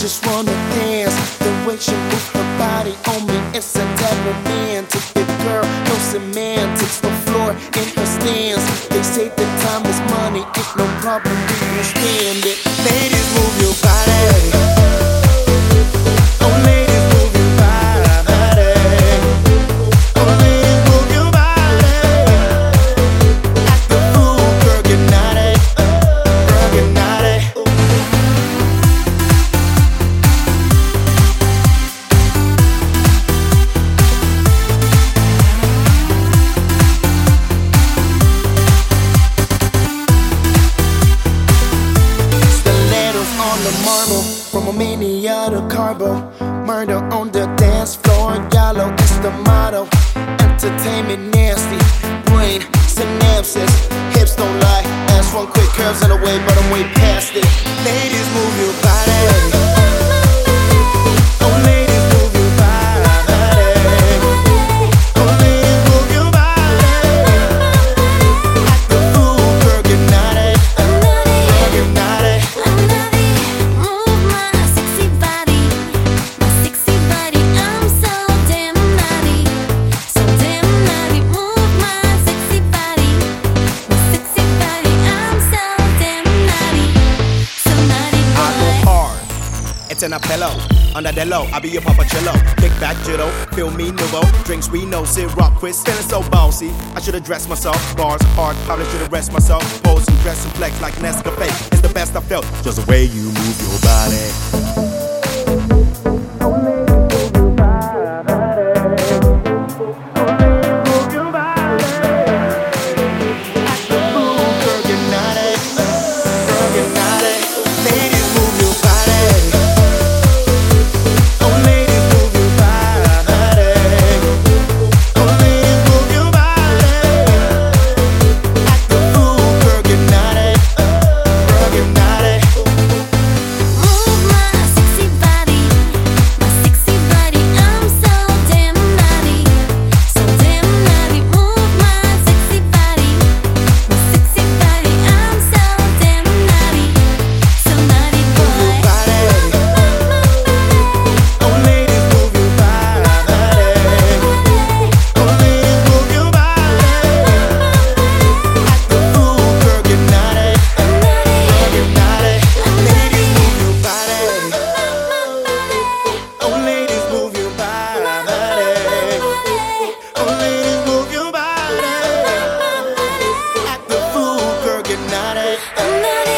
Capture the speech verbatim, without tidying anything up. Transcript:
just wanna dance. The way she moves her body on me, it's a that romantic. The girl, no semantics, no floor in her stance. They say that time is money, it's no problem, we can stand it. Ladies, move your body. Marble from a mania to carbo, murder on the dance floor. Yellow is the motto. Entertainment nasty, brain synapses, hips don't lie. Ass one quick curves on the way, but I'm way past it. Ladies, move your body. In a pillow, under the low, I be your Papa Chillo. Kick back, judo, feel me, nouveau. Drinks we know, sit rock quiz, feeling so bouncy. I should've dressed myself, bars hard, probably should've rest myself. Pose and dress and flex like Nescafe. It's the best I felt, just the way you move your body. I'm not